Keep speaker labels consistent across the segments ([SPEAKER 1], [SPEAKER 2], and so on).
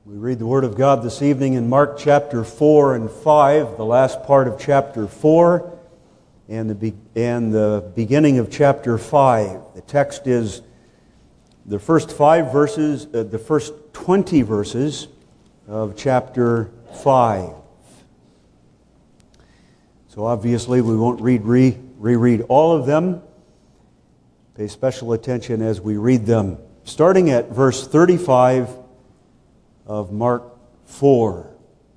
[SPEAKER 1] We read the Word of God this evening in Mark chapter 4 and 5, the last part of chapter 4 and the beginning of chapter 5. The text is the first 20 verses of chapter 5. So obviously we won't reread all of them. Pay special attention as we read them. Starting at verse 35 of Mark 4.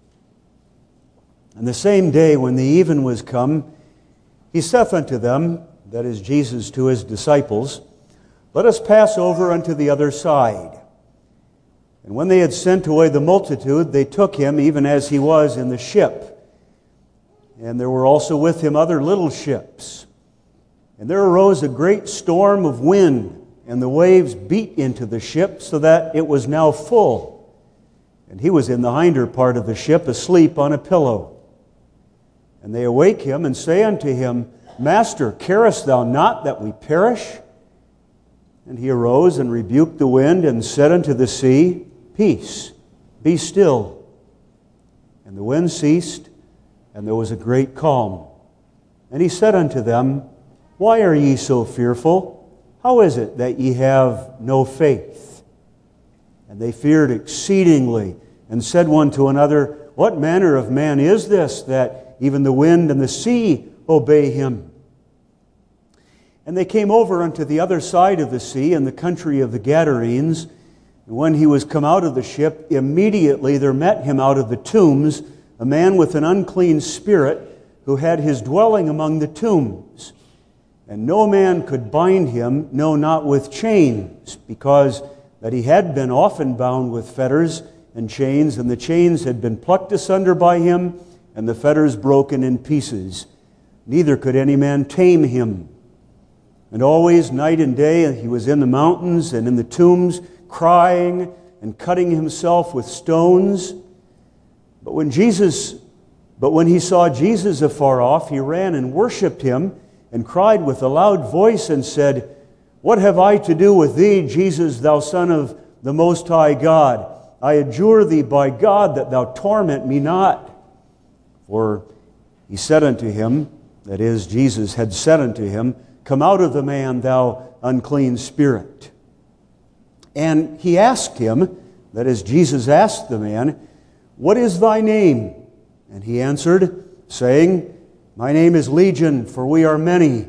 [SPEAKER 1] And the same day when the even was come, he saith unto them, that is Jesus to his disciples, Let us pass over unto the other side. And when they had sent away the multitude, they took him even as he was in the ship. And there were also with him other little ships. And there arose a great storm of wind, and the waves beat into the ship, so that it was now full. And he was in the hinder part of the ship, asleep on a pillow. And they awake him, and say unto him, Master, carest thou not that we perish? And he arose and rebuked the wind, and said unto the sea, Peace, be still. And the wind ceased, and there was a great calm. And he said unto them, Why are ye so fearful? How is it that ye have no faith? And they feared exceedingly, and said one to another, What manner of man is this, that even the wind and the sea obey him? And they came over unto the other side of the sea, in the country of the Gadarenes. And when he was come out of the ship, immediately there met him out of the tombs a man with an unclean spirit, who had his dwelling among the tombs. And no man could bind him, no, not with chains, because that he had been often bound with fetters and chains, and the chains had been plucked asunder by him, and the fetters broken in pieces. Neither could any man tame him. And always, night and day, he was in the mountains and in the tombs, crying and cutting himself with stones. But when he saw Jesus afar off, he ran and worshipped him, and cried with a loud voice, and said, What have I to do with thee, Jesus, thou Son of the Most High God? I adjure thee by God that thou torment me not. For he said unto him, that is, Jesus had said unto him, Come out of the man, thou unclean spirit. And he asked him, that is, Jesus asked the man, What is thy name? And he answered, saying, My name is Legion, for we are many.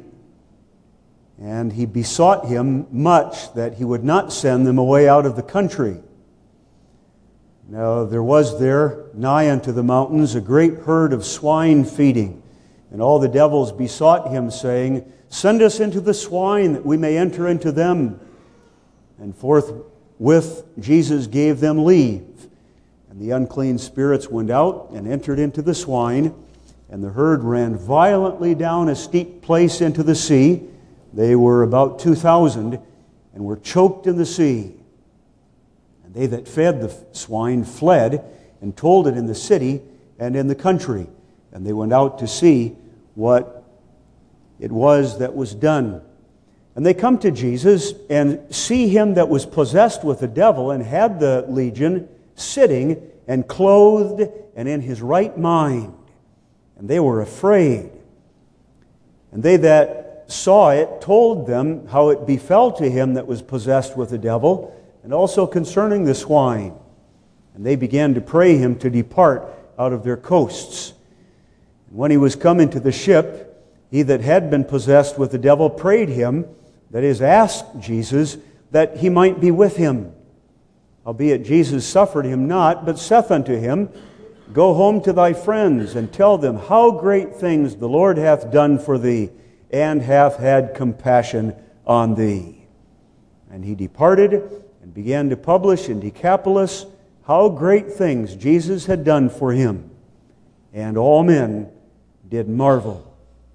[SPEAKER 1] And he besought him much that he would not send them away out of the country. Now there was there, nigh unto the mountains, a great herd of swine feeding. And all the devils besought him, saying, Send us into the swine, that we may enter into them. And forthwith Jesus gave them leave. And the unclean spirits went out and entered into the swine, and the herd ran violently down a steep place into the sea. They were about 2,000, and were choked in the sea. And they that fed the swine fled, and told it in the city and in the country. And they went out to see what it was that was done. And they come to Jesus, and see him that was possessed with the devil, and had the legion, sitting and clothed and in his right mind. And they were afraid. And they that saw it told them how it befell to him that was possessed with the devil, and also concerning the swine. And they began to pray him to depart out of their coasts. And when he was come into the ship, he that had been possessed with the devil prayed him, that is, asked Jesus, that he might be with him. Howbeit Jesus suffered him not, but saith unto him, Go home to thy friends, and tell them how great things the Lord hath done for thee, and hath had compassion on thee. And he departed, and began to publish in Decapolis how great things Jesus had done for him. And all men did marvel.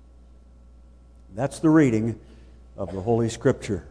[SPEAKER 1] That's the reading of the Holy Scripture.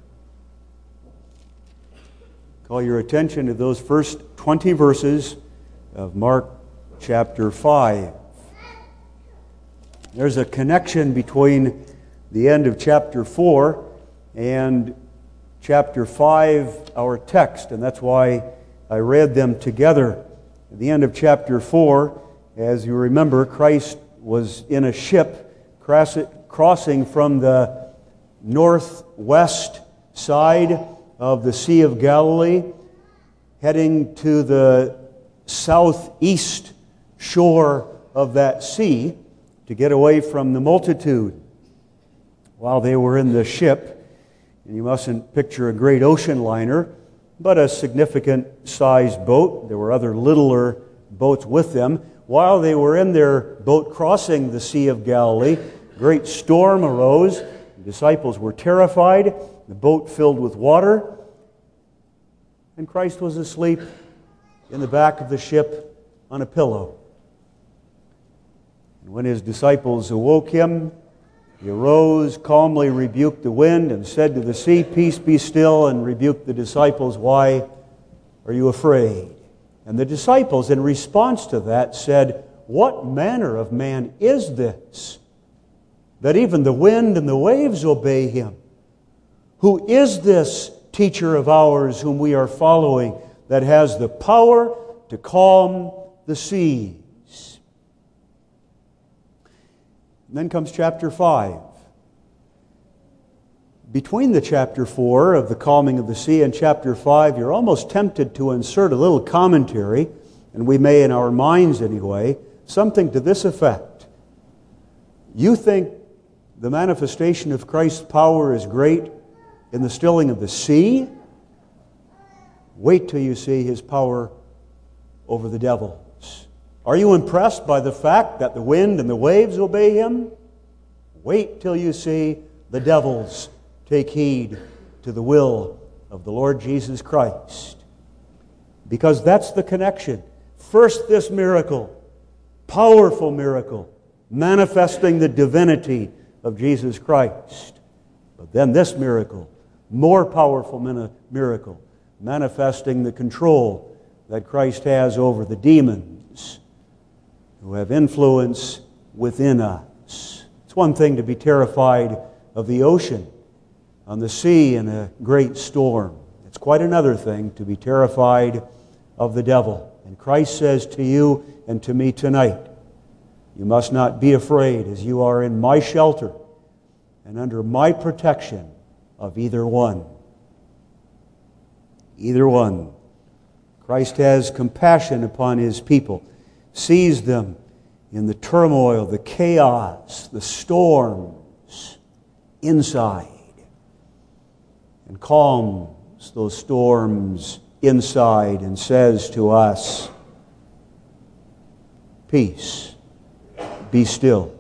[SPEAKER 1] Call your attention to those first 20 verses of Mark chapter 5. There's a connection between the end of chapter 4 and chapter 5, our text, and that's why I read them together. At the end of chapter 4, as you remember, Christ was in a ship crossing from the northwest side of the Sea of Galilee, heading to the southeast shore of that sea to get away from the multitude. While they were in the ship, and you mustn't picture a great ocean liner, but a significant sized boat. There were other littler boats with them. While they were in their boat crossing the Sea of Galilee, a great storm arose. The disciples were terrified. The boat filled with water. And Christ was asleep in the back of the ship on a pillow. And when his disciples awoke him, he arose, calmly rebuked the wind, and said to the sea, "Peace, be still," and rebuked the disciples, "Why are you afraid?" And the disciples, in response to that, said, "What manner of man is this, that even the wind and the waves obey him? Who is this teacher of ours whom we are following, that has the power to calm the seas?" And then comes chapter 5. Between the chapter 4 of the calming of the sea and chapter 5, you're almost tempted to insert a little commentary, and we may in our minds anyway, something to this effect. You think the manifestation of Christ's power is great in the stilling of the sea? Wait till you see his power over the devils. Are you impressed by the fact that the wind and the waves obey him? Wait till you see the devils take heed to the will of the Lord Jesus Christ. Because that's the connection. First, this miracle, powerful miracle, manifesting the divinity of Jesus Christ. But then this miracle, more powerful miracle, manifesting the control that Christ has over the demons who have influence within us. It's one thing to be terrified of the ocean, on the sea in a great storm. It's quite another thing to be terrified of the devil. And Christ says to you and to me tonight, you must not be afraid as you are in my shelter and under my protection of either one. Either one. Christ has compassion upon his people, sees them in the turmoil, the chaos, the storms inside, and calms those storms inside and says to us, "Peace, be still."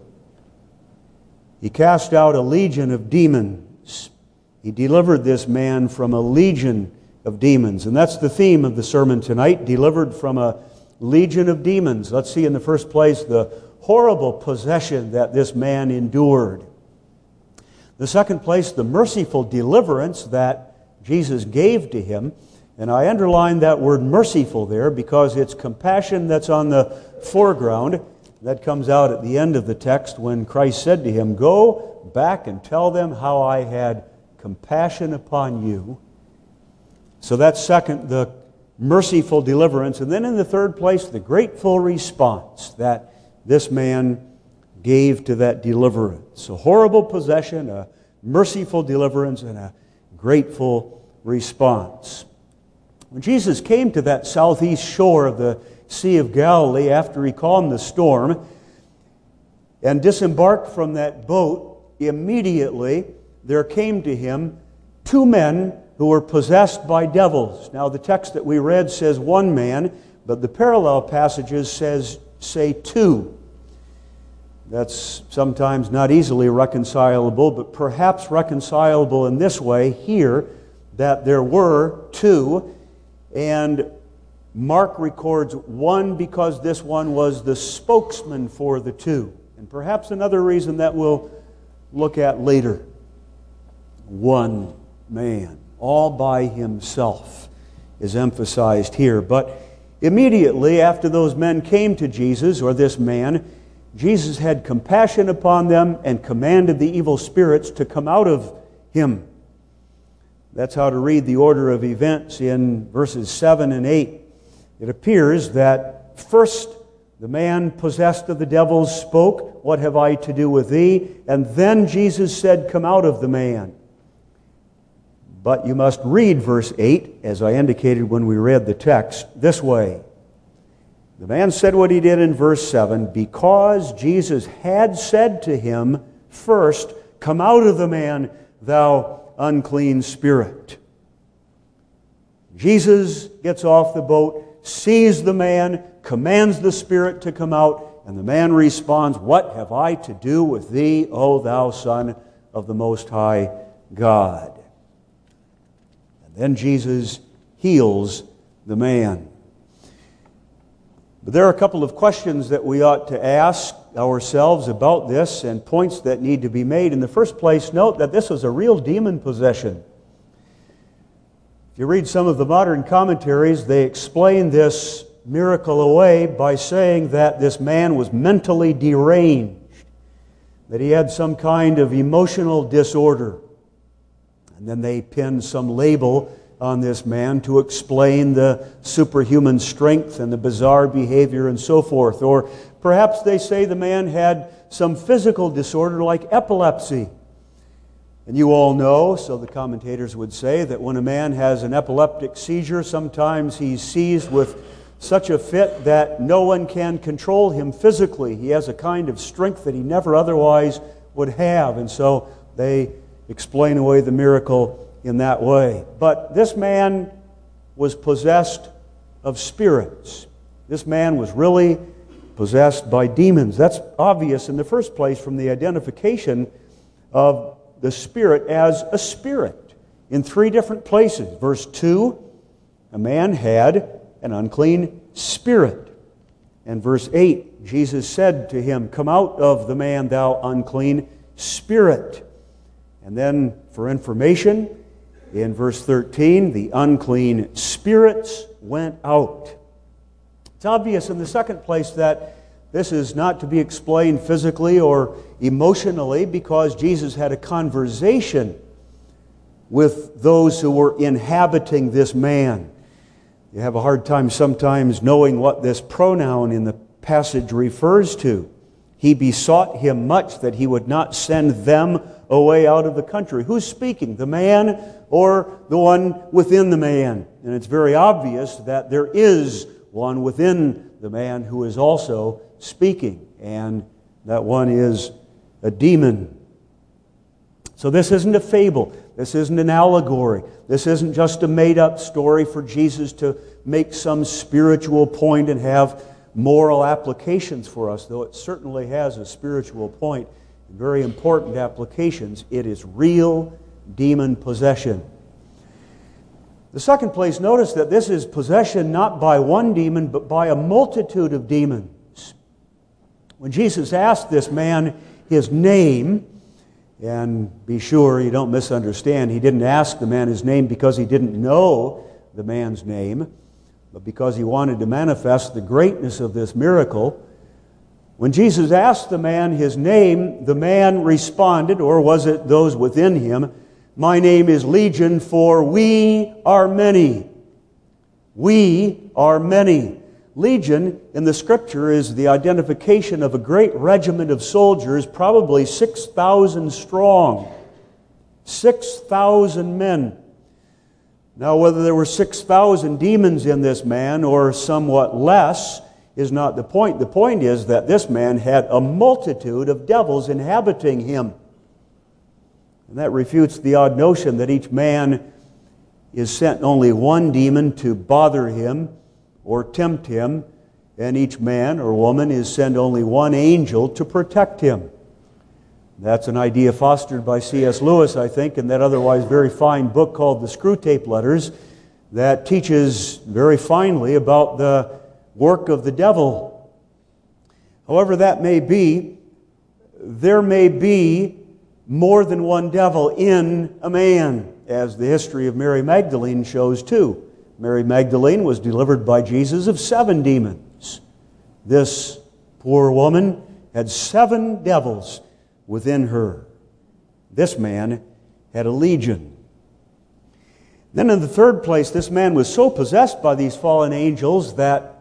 [SPEAKER 1] He cast out a legion of demons. He delivered this man from a legion of demons. And that's the theme of the sermon tonight, delivered from a legion of demons. Let's see in the first place the horrible possession that this man endured. The second place, the merciful deliverance that Jesus gave to him. And I underline that word merciful there because it's compassion that's on the foreground. That comes out at the end of the text when Christ said to him, "Go back and tell them how I had compassion upon you." So that's second, the merciful deliverance. And then in the third place, the grateful response that this man gave to that deliverance. A horrible possession, a merciful deliverance, and a grateful response. When Jesus came to that southeast shore of the Sea of Galilee after he calmed the storm and disembarked from that boat, immediately there came to him two men who were possessed by devils. Now the text that we read says one man, but the parallel passages say two. That's sometimes not easily reconcilable, but perhaps reconcilable in this way here, that there were two, and Mark records one because this one was the spokesman for the two. And perhaps another reason that we'll look at later. One man, all by himself, is emphasized here. But immediately after those men came to Jesus, or this man, Jesus had compassion upon them and commanded the evil spirits to come out of him. That's how to read the order of events in verses 7 and 8. It appears that first the man possessed of the devils spoke, "What have I to do with thee?" And then Jesus said, "Come out of the man." But you must read verse 8, as I indicated when we read the text, this way. The man said what he did in verse 7, because Jesus had said to him first, "Come out of the man, thou unclean spirit." Jesus gets off the boat, sees the man, commands the spirit to come out, and the man responds, "What have I to do with thee, O thou Son of the Most High God?" And then Jesus heals the man. But there are a couple of questions that we ought to ask ourselves about this and points that need to be made. In the first place, note that this was a real demon possession. If you read some of the modern commentaries, they explain this miracle away by saying that this man was mentally deranged, that he had some kind of emotional disorder. And then they pinned some label on this man to explain the superhuman strength and the bizarre behavior and so forth. Or perhaps they say the man had some physical disorder like epilepsy. And you all know, so the commentators would say, that when a man has an epileptic seizure, sometimes he's seized with such a fit that no one can control him physically. He has a kind of strength that he never otherwise would have. And so they explain away the miracle in that way. But this man was possessed of spirits. This man was really possessed by demons. That's obvious in the first place from the identification of the spirit as a spirit in three different places. Verse 2, a man had an unclean spirit. And verse 8, Jesus said to him, "Come out of the man, thou unclean spirit." And then for information, in verse 13, the unclean spirits went out. It's obvious in the second place that this is not to be explained physically or emotionally because Jesus had a conversation with those who were inhabiting this man. You have a hard time sometimes knowing what this pronoun in the passage refers to. He besought him much that he would not send them away out of the country. Who's speaking? The man or the one within the man? And it's very obvious that there is one within the man who is also speaking, and that one is a demon. So this isn't a fable. This isn't an allegory. This isn't just a made-up story for Jesus to make some spiritual point and have moral applications for us, though it certainly has a spiritual point, very important applications. It is real demon possession. The second place, notice that this is possession not by one demon, but by a multitude of demons. When Jesus asked this man his name, and be sure you don't misunderstand, he didn't ask the man his name because he didn't know the man's name, but because he wanted to manifest the greatness of this miracle. When Jesus asked the man his name, the man responded, or was it those within him, "My name is Legion, for we are many." We are many. Legion in the Scripture is the identification of a great regiment of soldiers, probably 6,000 strong. 6,000 men. Now, whether there were 6,000 demons in this man or somewhat less is not the point. The point is that this man had a multitude of devils inhabiting him. And that refutes the odd notion that each man is sent only one demon to bother him or tempt him, and each man or woman is sent only one angel to protect him. That's an idea fostered by C.S. Lewis, I think, in that otherwise very fine book called The Screwtape Letters that teaches very finely about the work of the devil. However that may be, there may be more than one devil in a man, as the history of Mary Magdalene shows too. Mary Magdalene was delivered by Jesus of 7 demons. This poor woman had 7 devils within her. This man had a legion. Then in the third place, this man was so possessed by these fallen angels that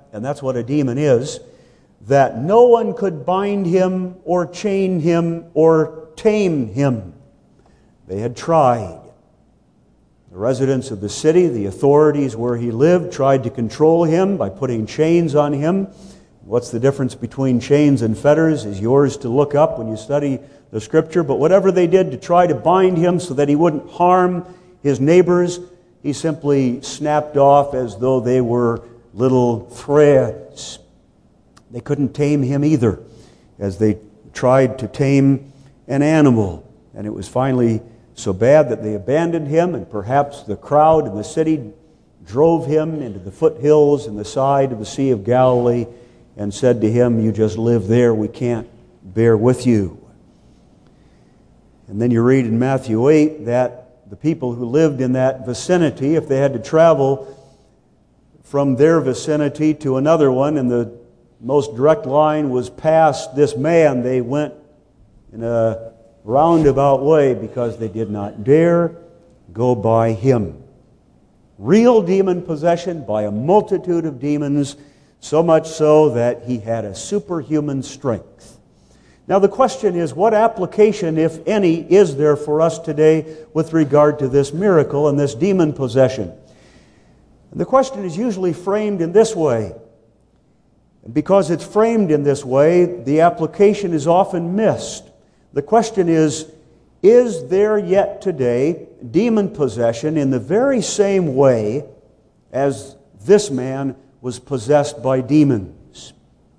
[SPEAKER 1] and that's what a demon is, that no one could bind him or chain him or tame him. They had tried. The residents of the city, the authorities where he lived, tried to control him by putting chains on him. What's the difference between chains and fetters is yours to look up when you study the Scripture. But whatever they did to try to bind him so that he wouldn't harm his neighbors, he simply snapped off as though they were little threads. They couldn't tame him either, as they tried to tame an animal. And it was finally so bad that they abandoned him, and perhaps the crowd in the city drove him into the foothills and the side of the Sea of Galilee and said to him, "You just live there, we can't bear with you." And then you read in Matthew 8 that the people who lived in that vicinity, if they had to travel from their vicinity to another one, and the most direct line was past this man, they went in a roundabout way because they did not dare go by him. Real demon possession by a multitude of demons, so much so that he had a superhuman strength. Now the question is, what application, if any, is there for us today with regard to this miracle and this demon possession? And the question is usually framed in this way. And because it's framed in this way, the application is often missed. The question is there yet today demon possession in the very same way as this man was possessed by demons?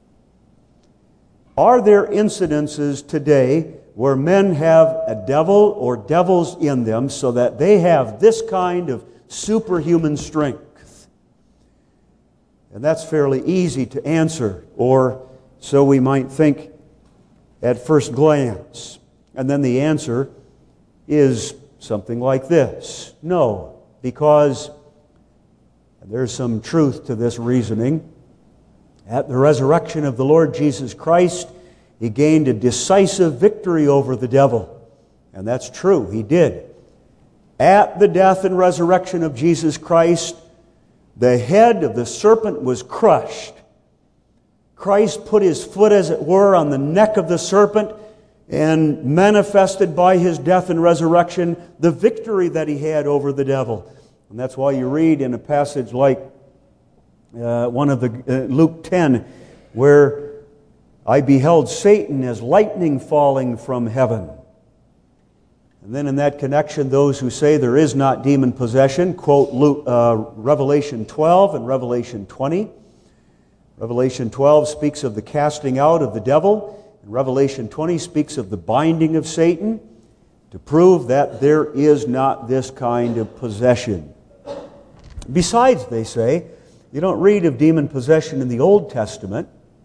[SPEAKER 1] Are there incidences today where men have a devil or devils in them so that they have this kind of superhuman strength? And that's fairly easy to answer, or so we might think at first glance. And then the answer is something like this: no, because there's some truth to this reasoning. At the resurrection of the Lord Jesus Christ, He gained a decisive victory over the devil. And that's true, He did. At the death and resurrection of Jesus Christ, the head of the serpent was crushed. Christ put His foot, as it were, on the neck of the serpent and manifested by His death and resurrection the victory that He had over the devil. And that's why you read in a passage like Luke 10, where I beheld Satan as lightning falling from heaven. And then in that connection, those who say there is not demon possession quote Revelation 12 and Revelation 20. Revelation 12 speaks of the casting out of the devil, and Revelation 20 speaks of the binding of Satan, to prove that there is not this kind of possession. Besides, they say, you don't read of demon possession in the Old Testament,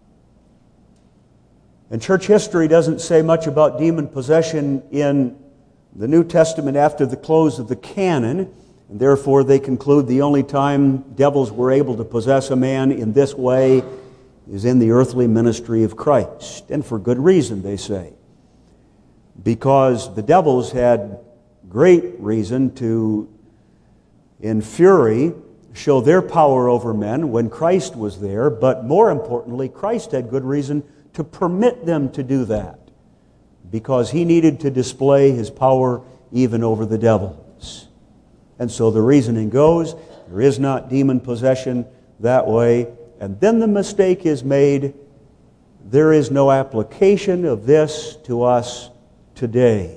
[SPEAKER 1] and church history doesn't say much about demon possession in the New Testament after the close of the canon, and therefore they conclude the only time devils were able to possess a man in this way is in the earthly ministry of Christ. And for good reason, they say. Because the devils had great reason to, in fury, show their power over men when Christ was there, but more importantly, Christ had good reason to permit them to do that, because He needed to display His power even over the devils. And so the reasoning goes, there is not demon possession that way, and then the mistake is made, there is no application of this to us today.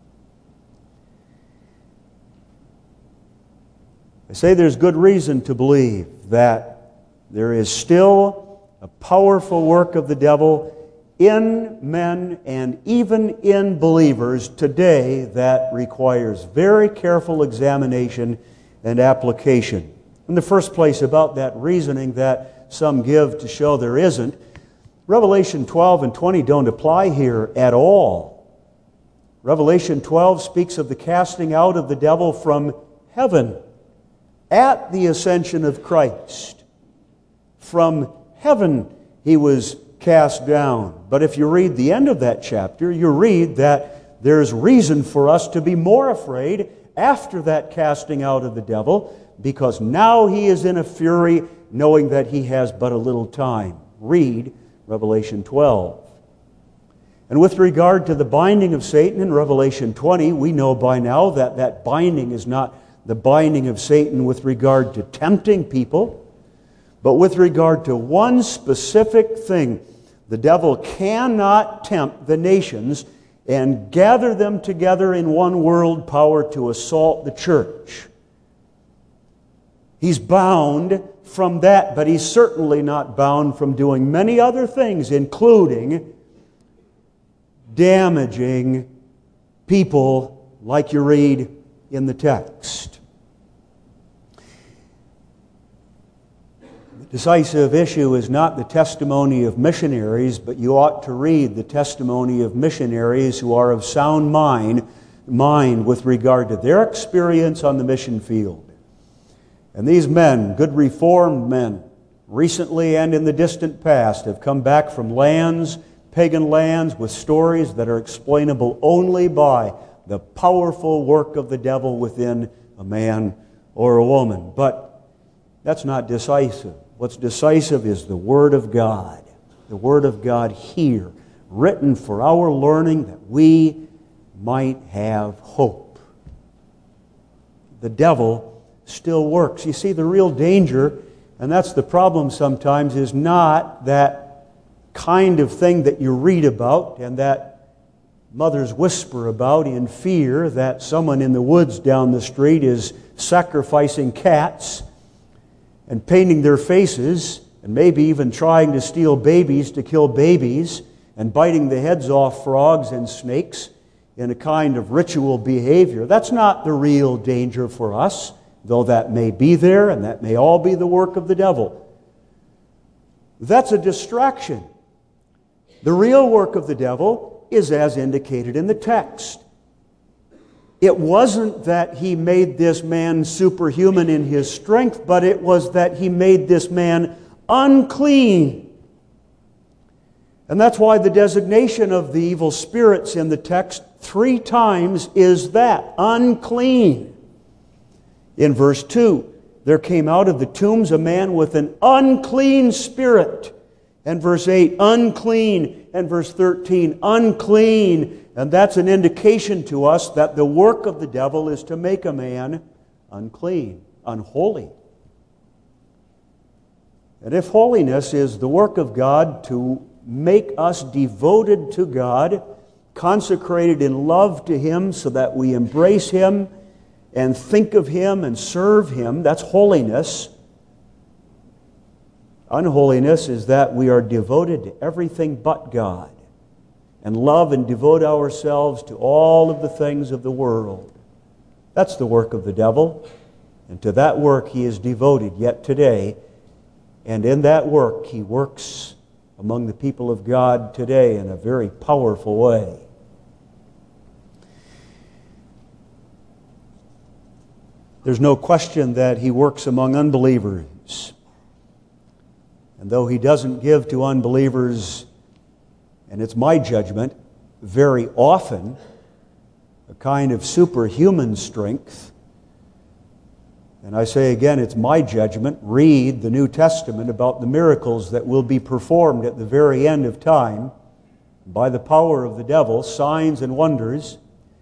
[SPEAKER 1] I say there's good reason to believe that there is still a powerful work of the devil in men and even in believers today that requires very careful examination and application. In the first place, about that reasoning that some give to show there isn't, Revelation 12 and 20 don't apply here at all. Revelation 12 speaks of the casting out of the devil from heaven at the ascension of Christ. From heaven He was cast down. But if you read the end of that chapter, you read that there's reason for us to be more afraid after that casting out of the devil, because now he is in a fury knowing that he has but a little time. Read Revelation 12. And with regard to the binding of Satan in Revelation 20, we know by now that that binding is not the binding of Satan with regard to tempting people, but with regard to one specific thing. The devil cannot tempt the nations and gather them together in one world power to assault the church. He's bound from that, but he's certainly not bound from doing many other things, including damaging people like you read in the text. The decisive issue is not the testimony of missionaries, but you ought to read the testimony of missionaries who are of sound mind with regard to their experience on the mission field. And these men, good Reformed men, recently and in the distant past, have come back from lands, pagan lands, with stories that are explainable only by the powerful work of the devil within a man or a woman. But that's not decisive. What's decisive is the Word of God. The Word of God here, written for our learning that we might have hope. The devil still works. You see, the real danger, and that's the problem sometimes, is not that kind of thing that you read about and that mothers whisper about in fear that someone in the woods down the street is sacrificing cats and painting their faces and maybe even trying to steal babies to kill babies and biting the heads off frogs and snakes in a kind of ritual behavior. That's not the real danger for us, though that may be there and that may all be the work of the devil. That's a distraction. The real work of the devil is as indicated in the text. It wasn't that he made this man superhuman in his strength, but it was that he made this man unclean. And that's why the designation of the evil spirits in the text 3 times is that, unclean. In verse 2, there came out of the tombs a man with an unclean spirit. And verse 8, unclean. And verse 13, unclean. And that's an indication to us that the work of the devil is to make a man unclean, unholy. And if holiness is the work of God to make us devoted to God, consecrated in love to Him so that we embrace Him and think of Him and serve Him, that's holiness. Unholiness is that we are devoted to everything but God and love and devote ourselves to all of the things of the world. That's the work of the devil, and to that work he is devoted yet today, and in that work he works among the people of God today in a very powerful way. There's no question that he works among unbelievers. And though he doesn't give to unbelievers, and it's my judgment, very often a kind of superhuman strength, and I say again, it's my judgment, read the New Testament about the miracles that will be performed at the very end of time by the power of the devil, signs and wonders.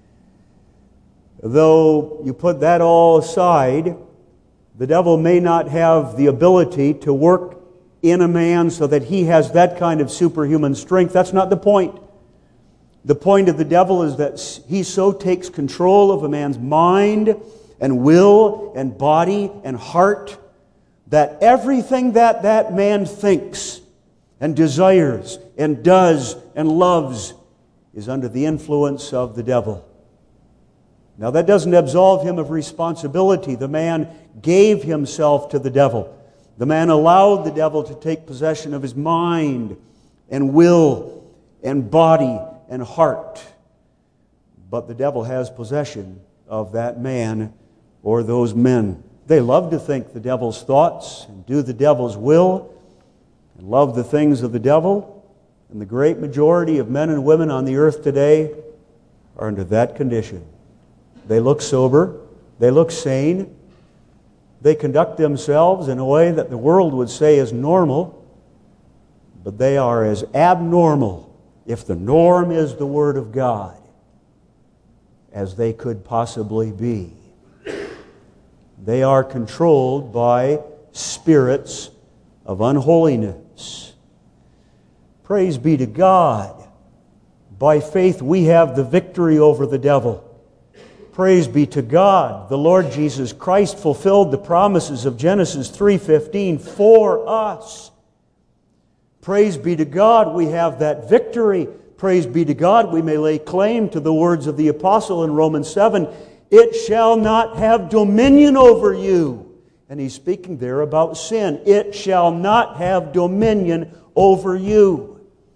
[SPEAKER 1] Though you put that all aside, the devil may not have the ability to work in a man so that he has that kind of superhuman strength. That's not the point. The point of the devil is that he so takes control of a man's mind and will and body and heart that everything that that man thinks and desires and does and loves is under the influence of the devil. Now that doesn't absolve him of responsibility. The man gave himself to the devil. The man allowed the devil to take possession of his mind and will and body and heart. But the devil has possession of that man or those men. They love to think the devil's thoughts and do the devil's will and love the things of the devil. And the great majority of men and women on the earth today are under that condition. They look sober, they look sane, They conduct themselves in a way that the world would say is normal, but they are as abnormal, if the norm is the Word of God, as they could possibly be. They are controlled by spirits of unholiness. Praise be to God. By faith we have the victory over the devil. Praise be to God. The Lord Jesus Christ fulfilled the promises of Genesis 3:15 for us. Praise be to God, we have that victory. Praise be to God, we may lay claim to the words of the apostle in Romans 7, "It shall not have dominion over you." And he's speaking there about sin. It shall not have dominion over you.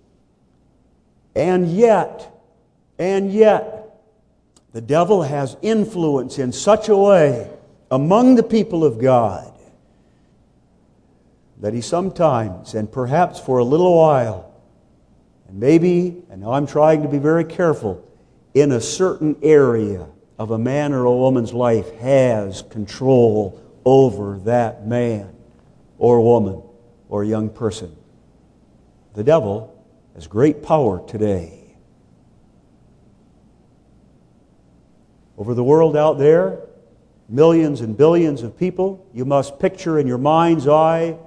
[SPEAKER 1] And yet, the devil has influence in such a way among the people of God that he sometimes, and perhaps for a little while, and maybe, and now I'm trying to be very careful, in a certain area of a man or a woman's life has control over that man or woman or young person. The devil has great power today. Over the world out there, millions and billions of people, you must picture in your mind's eye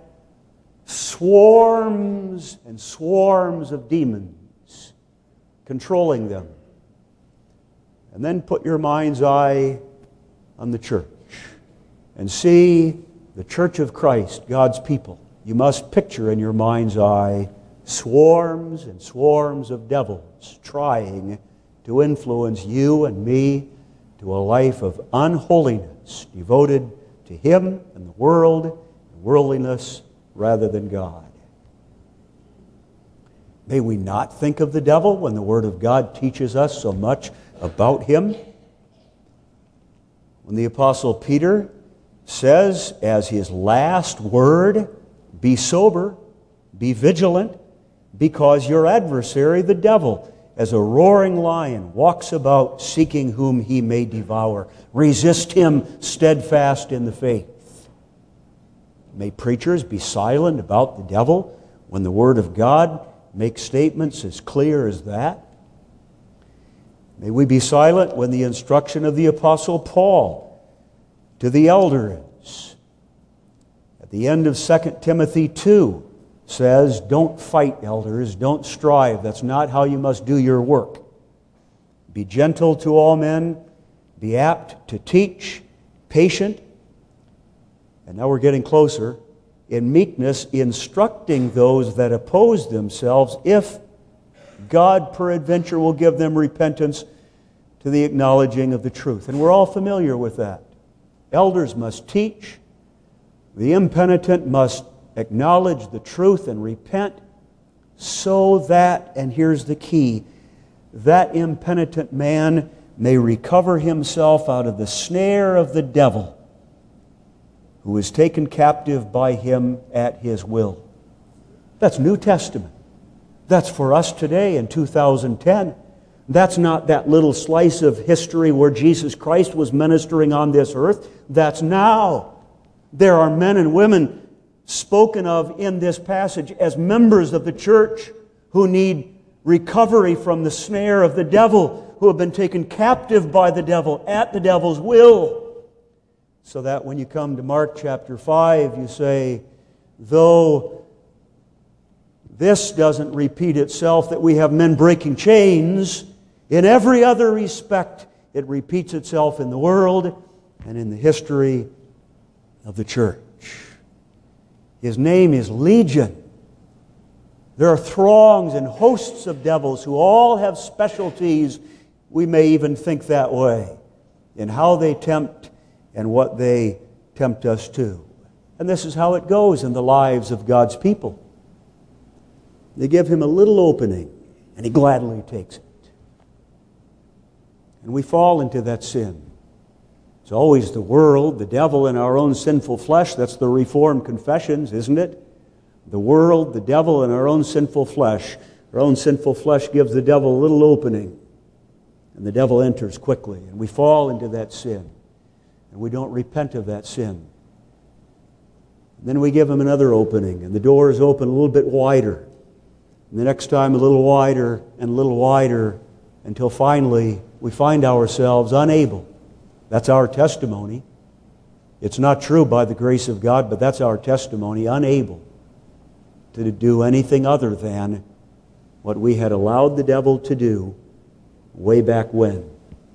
[SPEAKER 1] swarms and swarms of demons controlling them. And then put your mind's eye on the church and see the church of Christ, God's people. You must picture in your mind's eye swarms and swarms of devils trying to influence you and me to a life of unholiness, devoted to Him and the world and worldliness rather than God. May we not think of the devil when the Word of God teaches us so much about him. When the Apostle Peter says as his last word, "Be sober, be vigilant, because your adversary, the devil, as a roaring lion, walks about seeking whom he may devour. Resist him steadfast in the faith." May preachers be silent about the devil when the Word of God makes statements as clear as that? May we be silent when the instruction of the Apostle Paul to the elders at the end of 2 Timothy 2 says, "Don't fight, elders, don't strive. That's not how you must do your work. Be gentle to all men, be apt to teach, patient." And now we're getting closer. "In meekness, instructing those that oppose themselves, if God peradventure will give them repentance to the acknowledging of the truth." And we're all familiar with that. Elders must teach. The impenitent must acknowledge the truth and repent so that, and here's the key, that impenitent man may recover himself out of the snare of the devil, who is taken captive by him at his will. That's New Testament. That's for us today in 2010. That's not that little slice of history where Jesus Christ was ministering on this earth. That's now. There are men and women spoken of in this passage as members of the church who need recovery from the snare of the devil, who have been taken captive by the devil at the devil's will. So that when you come to Mark chapter 5, you say, though this doesn't repeat itself, that we have men breaking chains, in every other respect it repeats itself in the world and in the history of the church. His name is Legion. There are throngs and hosts of devils who all have specialties, we may even think that way, in how they tempt and what they tempt us to. And this is how it goes in the lives of God's people. They give him a little opening, and he gladly takes it. And we fall into that sin. It's always the world, the devil, and our own sinful flesh. That's the Reformed confessions, isn't it? The world, the devil, and our own sinful flesh. Our own sinful flesh gives the devil a little opening, and the devil enters quickly, and we fall into that sin. And we don't repent of that sin. Then we give him another opening, and the door is open a little bit wider. And the next time a little wider and a little wider, until finally we find ourselves unable. That's our testimony. It's not true by the grace of God, but that's our testimony, unable to do anything other than what we had allowed the devil to do way back when.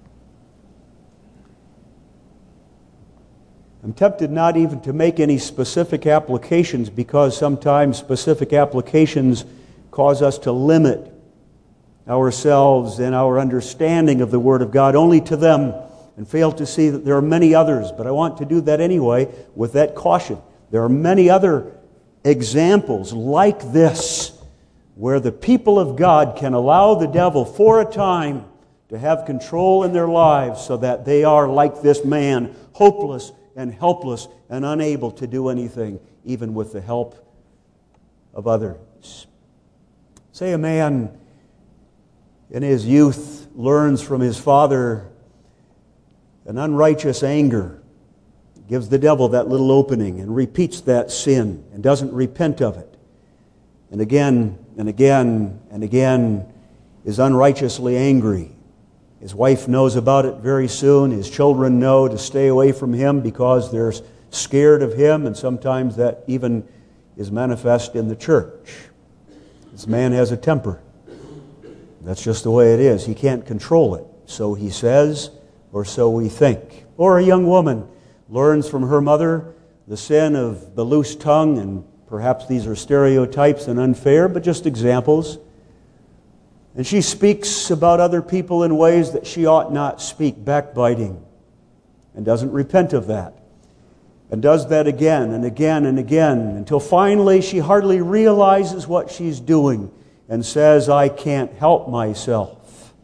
[SPEAKER 1] I'm tempted not even to make any specific applications, because sometimes specific applications cause us to limit ourselves and our understanding of the Word of God only to them and fail to see that there are many others. But I want to do that anyway with that caution. There are many other examples like this where the people of God can allow the devil for a time to have control in their lives so that they are like this man, hopeless and helpless and unable to do anything, even with the help of others. Say a man in his youth learns from his father an unrighteous anger, gives the devil that little opening and repeats that sin and doesn't repent of it. And again and again and again is unrighteously angry. His wife knows about it very soon. His children know to stay away from him because they're scared of him, and sometimes that even is manifest in the church. This man has a temper. That's just the way it is. He can't control it. So he says, or so we think. Or a young woman learns from her mother the sin of the loose tongue, and perhaps these are stereotypes and unfair, but just examples. And she speaks about other people in ways that she ought not speak, backbiting, and doesn't repent of that. And does that again and again and again, until finally she hardly realizes what she's doing and says, I can't help myself.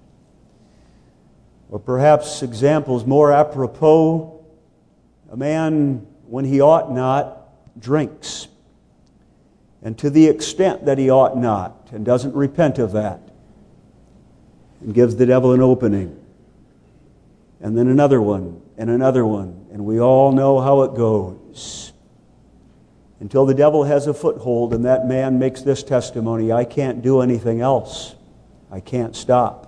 [SPEAKER 1] Or perhaps examples more apropos, a man, when he ought not, drinks. And to the extent that he ought not, and doesn't repent of that. And gives the devil an opening. And then another one, and another one. And we all know how it goes. Until the devil has a foothold and that man makes this testimony, I can't do anything else. I can't stop.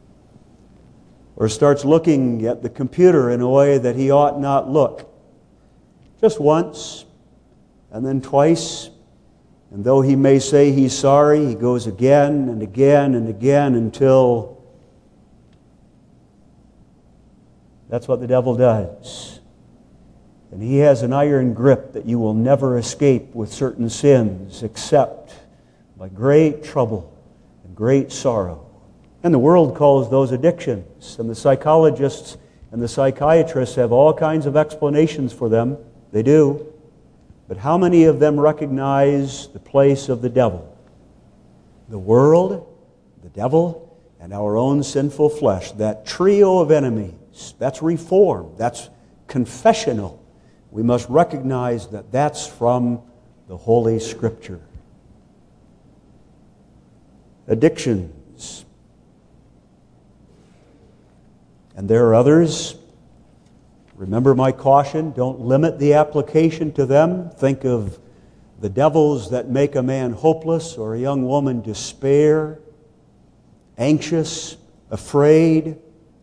[SPEAKER 1] Or starts looking at the computer in a way that he ought not look. Just once, and then twice. And though he may say he's sorry, he goes again and again and again until that's what the devil does. And he has an iron grip that you will never escape with certain sins except by great trouble and great sorrow. And the world calls those addictions. And the psychologists and the psychiatrists have all kinds of explanations for them. They do. But how many of them recognize the place of the devil? The world, the devil, and our own sinful flesh. That trio of enemies. That's reform. That's confessional. We must recognize that that's from the Holy Scripture. Addictions. And there are others. Remember my caution, don't limit the application to them. Think of the devils that make a man hopeless or a young woman despair, anxious, afraid. And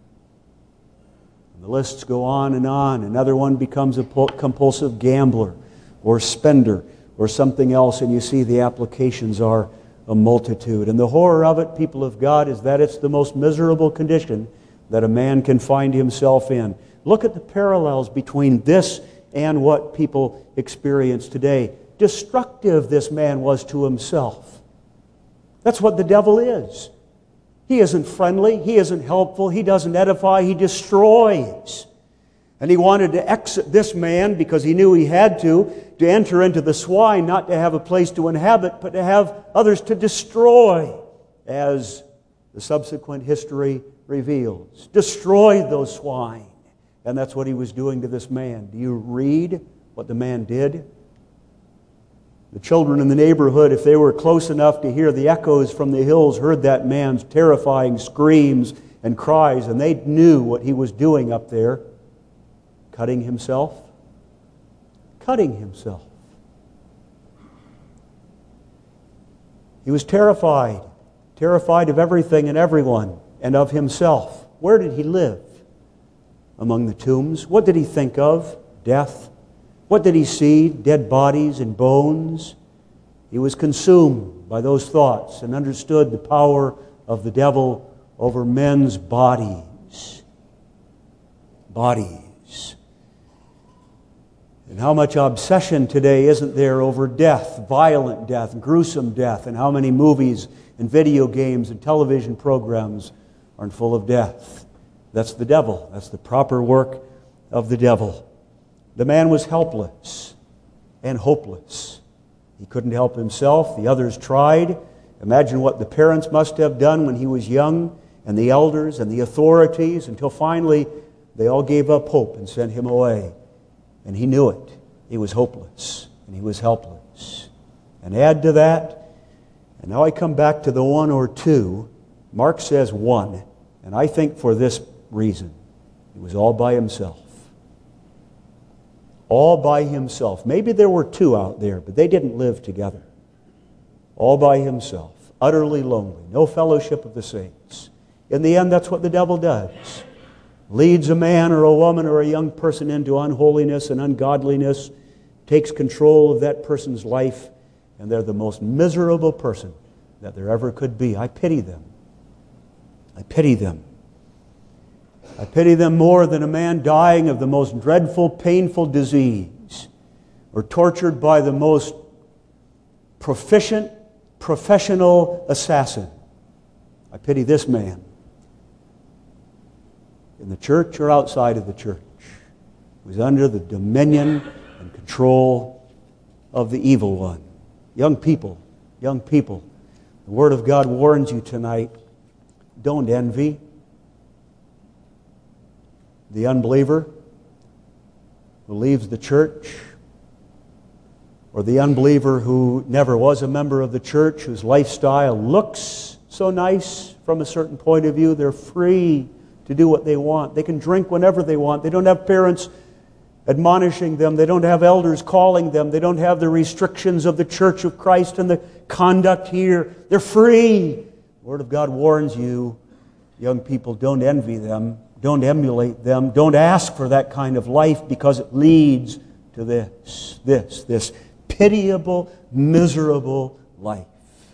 [SPEAKER 1] the lists go on and on. Another one becomes a compulsive gambler or spender or something else, and you see the applications are a multitude. And the horror of it, people of God, is that it's the most miserable condition that a man can find himself in. Look at the parallels between this and what people experience today. Destructive this man was to himself. That's what the devil is. He isn't friendly. He isn't helpful. He doesn't edify. He destroys. And he wanted to exit this man because he knew he had to enter into the swine, not to have a place to inhabit, but to have others to destroy, as the subsequent history reveals. Destroy those swine. And that's what he was doing to this man. Do you read what the man did? The children in the neighborhood, if they were close enough to hear the echoes from the hills, heard that man's terrifying screams and cries, and they knew what he was doing up there. Cutting himself. Cutting himself. He was terrified of everything and everyone, and of himself. Where did he live? Among the tombs. What did he think of? Death. What did he see? Dead bodies and bones. He was consumed by those thoughts and understood the power of the devil over men's bodies. Bodies. And how much obsession today isn't there over death, violent death, gruesome death, and how many movies and video games and television programs aren't full of death. That's the devil. That's the proper work of the devil. The man was helpless and hopeless. He couldn't help himself. The others tried. Imagine what the parents must have done when he was young, and the elders and the authorities, until finally they all gave up hope and sent him away. And he knew it. He was hopeless and he was helpless. And add to that, and now I come back to the one or two. Mark says one, and I think for this reason. He was all by himself. All by himself. Maybe there were two out there, but they didn't live together. All by himself. Utterly lonely. No fellowship of the saints. In the end, that's what the devil does. Leads a man or a woman or a young person into unholiness and ungodliness, takes control of that person's life, and they're the most miserable person that there ever could be. I pity them. I pity them. I pity them more than a man dying of the most dreadful, painful disease, or tortured by the most proficient, professional assassin. I pity this man. In the church or outside of the church, who's under the dominion and control of the evil one. Young people, the Word of God warns you tonight, don't envy the unbeliever who leaves the church, or the unbeliever who never was a member of the church, whose lifestyle looks so nice from a certain point of view. They're free to do what they want. They can drink whenever they want. They don't have parents admonishing them. They don't have elders calling them. They don't have the restrictions of the Church of Christ and the conduct here. They're free. The Word of God warns you, young people, don't envy them. Don't emulate them. Don't ask for that kind of life, because it leads to this pitiable, miserable life.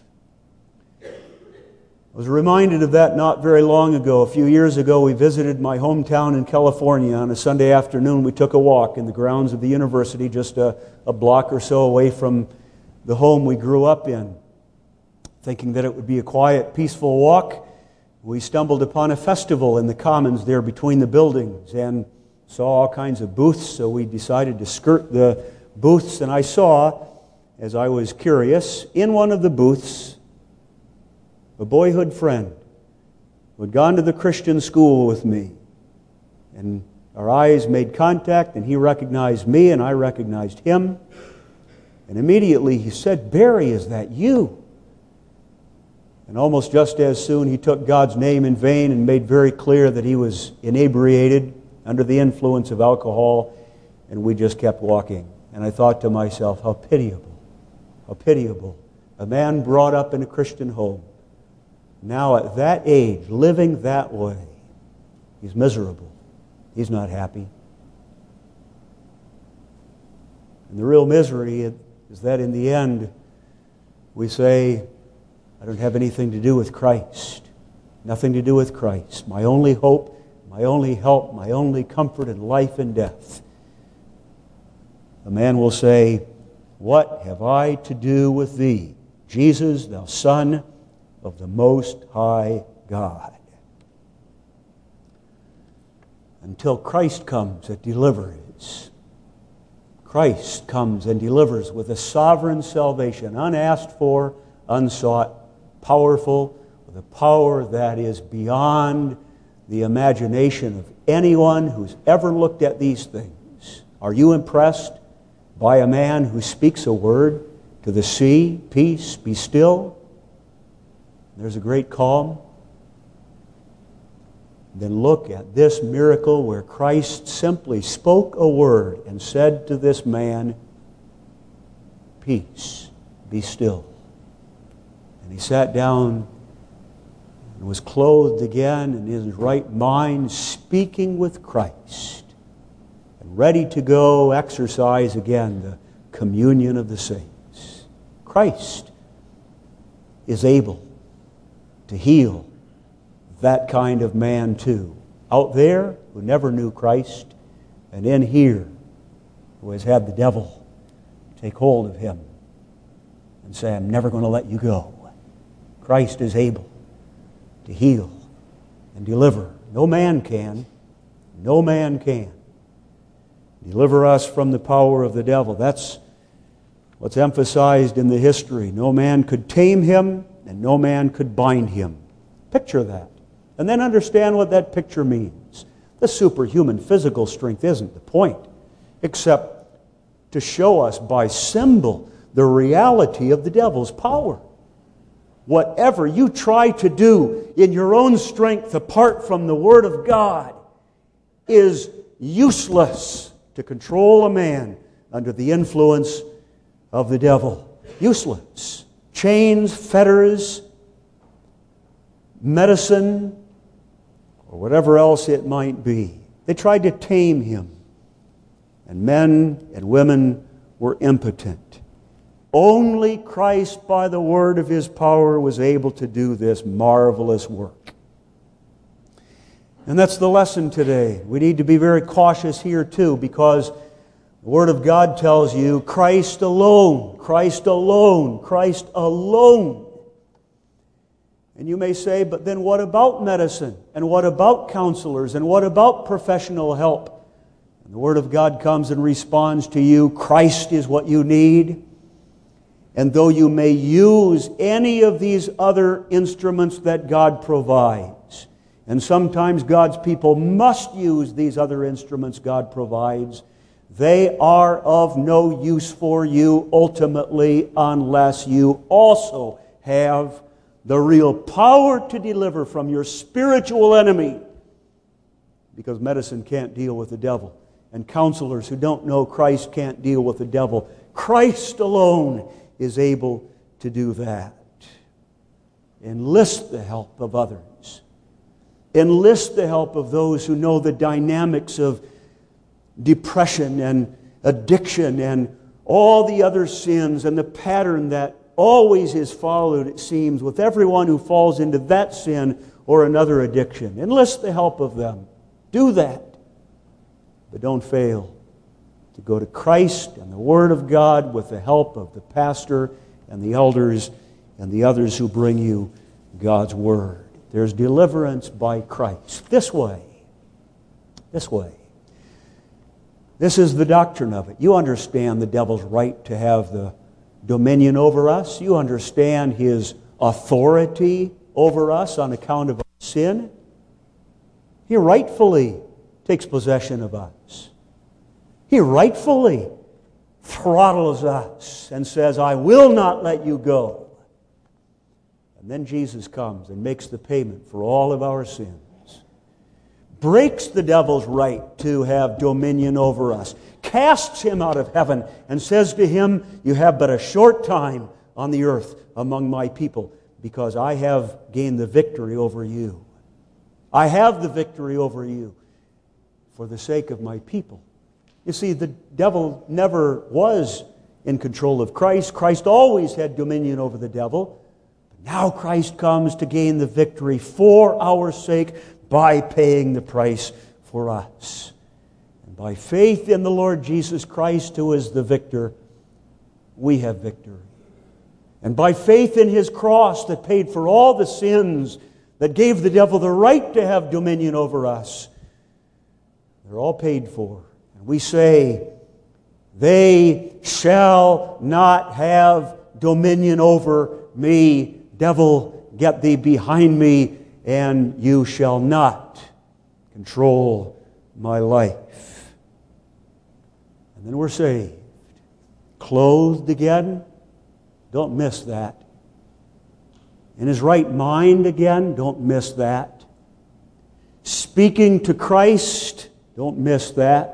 [SPEAKER 1] I was reminded of that not very long ago. A few years ago, we visited my hometown in California. On a Sunday afternoon, we took a walk in the grounds of the university, just a block or so away from the home we grew up in. Thinking that it would be a quiet, peaceful walk, we stumbled upon a festival in the commons there between the buildings and saw all kinds of booths, so we decided to skirt the booths. And I saw, as I was curious, in one of the booths, a boyhood friend who had gone to the Christian school with me. And our eyes made contact, and he recognized me, and I recognized him. And immediately he said, "Barry, is that you?" And almost just as soon, he took God's name in vain and made very clear that he was inebriated, under the influence of alcohol, and we just kept walking. And I thought to myself, how pitiable, how pitiable. A man brought up in a Christian home, now at that age, living that way, he's miserable. He's not happy. And the real misery is that in the end, we say, I don't have anything to do with Christ. Nothing to do with Christ. My only hope, my only help, my only comfort in life and death. A man will say, what have I to do with thee, Jesus, thou Son of the Most High God? Until Christ comes and delivers. Christ comes and delivers with a sovereign salvation, unasked for, unsought, powerful, with a power that is beyond the imagination of anyone who's ever looked at these things. Are you impressed by a man who speaks a word to the sea, peace, be still? There's a great calm. Then look at this miracle where Christ simply spoke a word and said to this man, peace, be still. And And he sat down and was clothed again in his right mind, speaking with Christ, and ready to go exercise again the communion of the saints. Christ is able to heal that kind of man too. Out there, who never knew Christ, and in here, who has had the devil take hold of him and say, I'm never going to let you go. Christ is able to heal and deliver. No man can. No man can deliver us from the power of the devil. That's what's emphasized in the history. No man could tame him, and no man could bind him. Picture that. And then understand what that picture means. The superhuman physical strength isn't the point, except to show us by symbol the reality of the devil's power. Whatever you try to do in your own strength apart from the Word of God is useless to control a man under the influence of the devil. Useless. Chains, fetters, medicine, or whatever else it might be. They tried to tame him, and men and women were impotent. Only Christ, by the word of His power, was able to do this marvelous work. And that's the lesson today. We need to be very cautious here too, because the Word of God tells you Christ alone, Christ alone, Christ alone. And you may say, but then what about medicine? And what about counselors? And what about professional help? And the Word of God comes and responds to you, Christ is what you need. And though you may use any of these other instruments that God provides, and sometimes God's people must use these other instruments God provides, they are of no use for you ultimately unless you also have the real power to deliver from your spiritual enemy. Because medicine can't deal with the devil, and counselors who don't know Christ can't deal with the devil. Christ alone is able to do that. Enlist the help of others. Enlist the help of those who know the dynamics of depression and addiction and all the other sins and the pattern that always is followed, it seems, with everyone who falls into that sin or another addiction. Enlist the help of them. Do that. But don't fail to go to Christ and the Word of God with the help of the pastor and the elders and the others who bring you God's Word. There's deliverance by Christ. This way. This way. This is the doctrine of it. You understand the devil's right to have the dominion over us. You understand his authority over us on account of our sin. He rightfully takes possession of us. He rightfully throttles us and says, I will not let you go. And then Jesus comes and makes the payment for all of our sins. Breaks the devil's right to have dominion over us. Casts him out of heaven and says to him, you have but a short time on the earth among my people because I have gained the victory over you. I have the victory over you for the sake of my people. You see, the devil never was in control of Christ. Christ always had dominion over the devil. But now Christ comes to gain the victory for our sake by paying the price for us. And by faith in the Lord Jesus Christ, who is the victor, we have victory. And by faith in His cross that paid for all the sins, that gave the devil the right to have dominion over us, they're all paid for. We say, they shall not have dominion over me. Devil, get thee behind me, and you shall not control my life. And then we're saved. Clothed again. Don't miss that. In his right mind again. Don't miss that. Speaking to Christ. Don't miss that.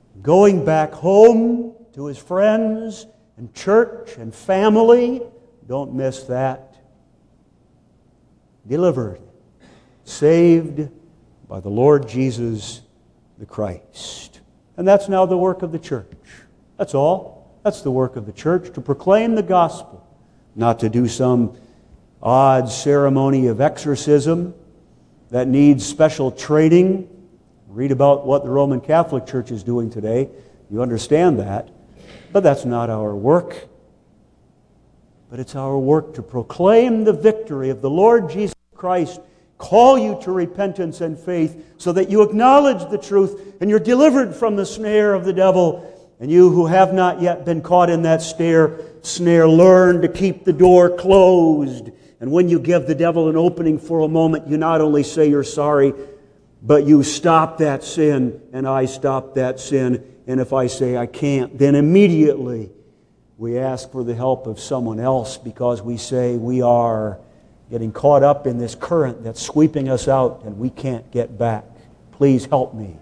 [SPEAKER 1] Going back home to his friends and church and family. Don't miss that. Delivered, saved by the Lord Jesus the Christ. And that's now the work of the church. That's all. That's the work of the church, to proclaim the gospel, not to do some odd ceremony of exorcism that needs special training. Read about what the Roman Catholic Church is doing today. You understand that. But that's not our work. But it's our work to proclaim the victory of the Lord Jesus Christ, call you to repentance and faith so that you acknowledge the truth and you're delivered from the snare of the devil. And you who have not yet been caught in that snare, learn to keep the door closed. And when you give the devil an opening for a moment, you not only say you're sorry, but you stop that sin, and I stop that sin. And if I say I can't, then immediately we ask for the help of someone else, because we say we are getting caught up in this current that's sweeping us out and we can't get back. Please help me.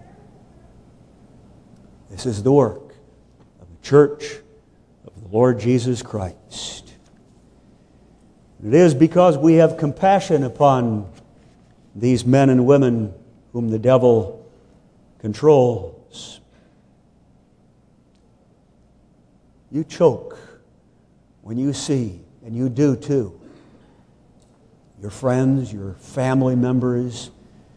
[SPEAKER 1] This is the work of the church of the Lord Jesus Christ. It is because we have compassion upon these men and women whom the devil controls. You choke when you see, and you do too, your friends, your family members,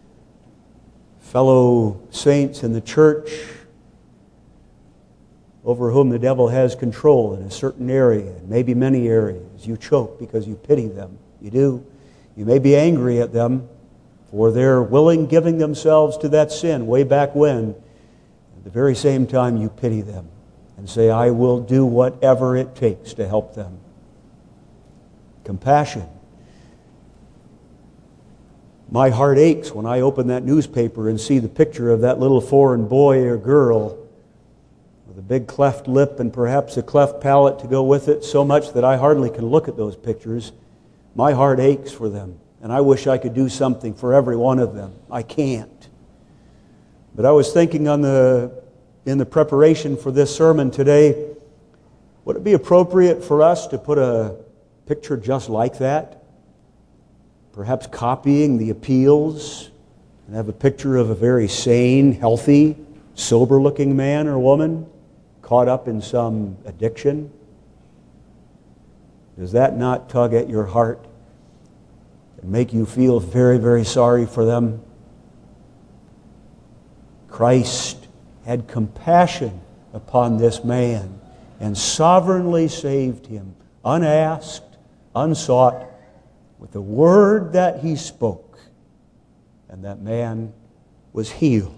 [SPEAKER 1] fellow saints in the church over whom the devil has control in a certain area, maybe many areas. You choke because you pity them. You do. You may be angry at them for their willing giving themselves to that sin way back when. At the very same time, you pity them and say, I will do whatever it takes to help them. Compassion. My heart aches when I open that newspaper and see the picture of that little foreign boy or girl with a big cleft lip and perhaps a cleft palate to go with it, so much that I hardly can look at those pictures. My heart aches for them, and I wish I could do something for every one of them. I can't. But I was thinking in the preparation for this sermon today, would it be appropriate for us to put a picture just like that? Perhaps copying the appeals and have a picture of a very sane, healthy, sober-looking man or woman caught up in some addiction? Does that not tug at your heart and make you feel very, very sorry for them? Christ had compassion upon this man and sovereignly saved him, unasked, unsought, with the word that he spoke. And that man was healed.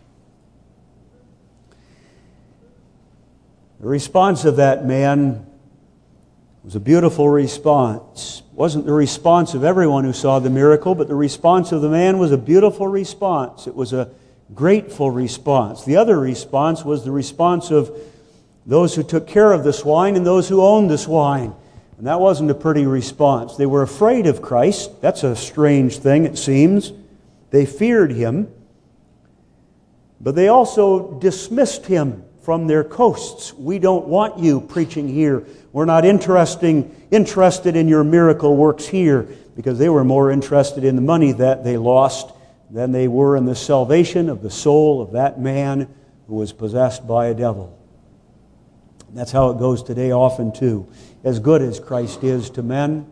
[SPEAKER 1] The response of that man was a beautiful response. It wasn't the response of everyone who saw the miracle, but the response of the man was a beautiful response. It was a grateful response. The other response was the response of those who took care of the swine and those who owned the swine. And that wasn't a pretty response. They were afraid of Christ. That's a strange thing, it seems. They feared him. But they also dismissed him from their coasts. We don't want you preaching here. We're not interested in your miracle works here, because they were more interested in the money that they lost than they were in the salvation of the soul of that man who was possessed by a devil. And that's how it goes today often too. As good as Christ is to men,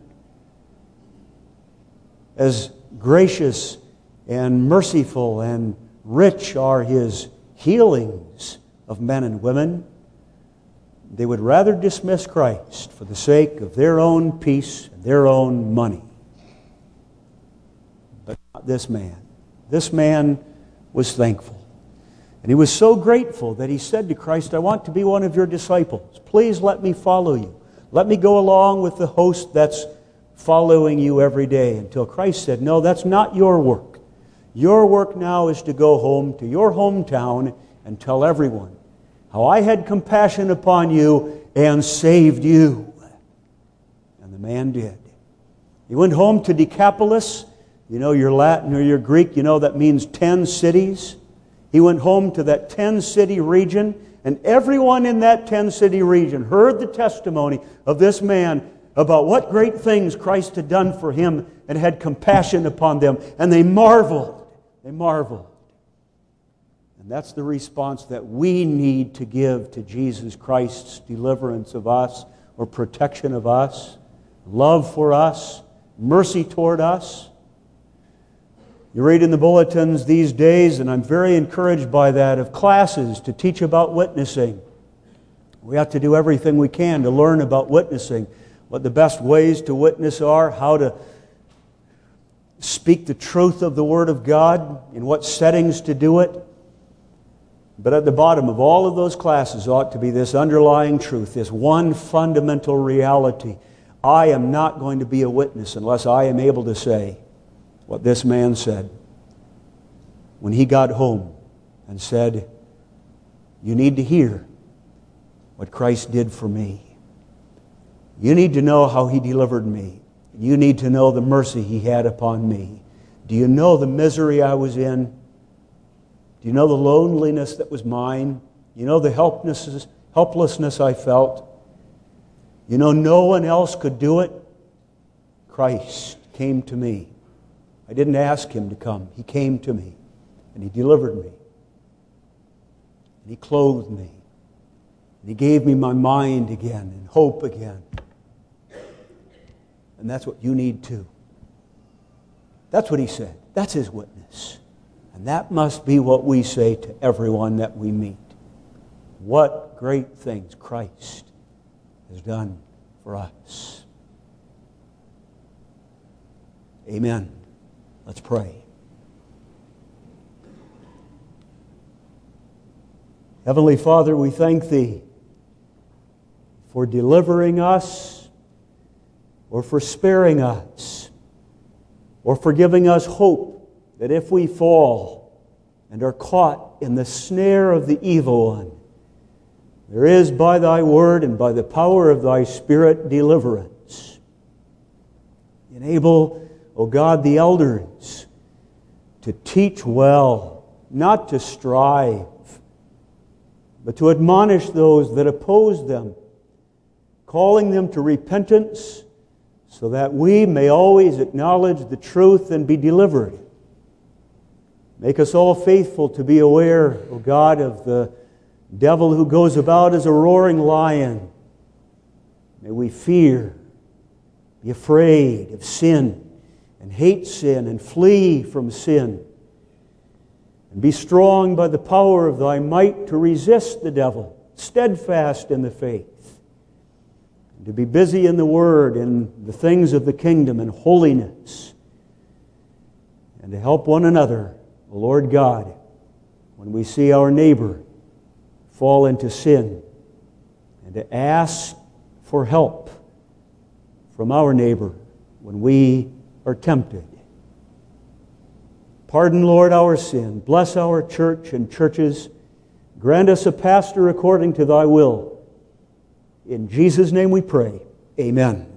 [SPEAKER 1] as gracious and merciful and rich are His healings of men and women, they would rather dismiss Christ for the sake of their own peace and their own money. But not this man. This man was thankful. And he was so grateful that he said to Christ, I want to be one of your disciples. Please let me follow you. Let me go along with the host that's following you every day. Until Christ said, no, that's not your work. Your work now is to go home to your hometown and tell everyone how I had compassion upon you and saved you. And the man did. He went home to Decapolis. You know your Latin or your Greek, you know that means 10 cities. He went home to that 10-city region, and everyone in that 10-city region heard the testimony of this man about what great things Christ had done for him and had compassion upon them. And they marveled. They marveled. And that's the response that we need to give to Jesus Christ's deliverance of us, or protection of us, love for us, mercy toward us. You read in the bulletins these days, and I'm very encouraged by that, of classes to teach about witnessing. We have to do everything we can to learn about witnessing, what the best ways to witness are, how to speak the truth of the Word of God, in what settings to do it. But at the bottom of all of those classes ought to be this underlying truth, this one fundamental reality. I am not going to be a witness unless I am able to say what this man said when he got home and said, you need to hear what Christ did for me. You need to know how He delivered me. You need to know the mercy He had upon me. Do you know the misery I was in? Do you know the loneliness that was mine? You know the helplessness I felt? You know no one else could do it? Christ came to me. I didn't ask Him to come. He came to me, and He delivered me. And He clothed me. And He gave me my mind again and hope again. And that's what you need too. That's what He said. That's His witness. And that must be what we say to everyone that we meet. What great things Christ has done for us. Amen. Let's pray. Heavenly Father, we thank Thee for delivering us, or for sparing us, or for giving us hope that if we fall and are caught in the snare of the evil one, there is by Thy word and by the power of Thy Spirit deliverance. Enable, O God, the elders to teach well, not to strive, but to admonish those that oppose them, calling them to repentance, so that we may always acknowledge the truth and be delivered. Make us all faithful to be aware, O God, of the devil who goes about as a roaring lion. May we fear, be afraid of sin, and hate sin, and flee from sin. And be strong by the power of Thy might to resist the devil, steadfast in the faith. And to be busy in the Word, in the things of the kingdom, and holiness. And to help one another, O Lord God, when we see our neighbor fall into sin, and to ask for help from our neighbor when we are tempted. Pardon, Lord, our sin. Bless our church and churches. Grant us a pastor according to Thy will. In Jesus' name we pray. Amen.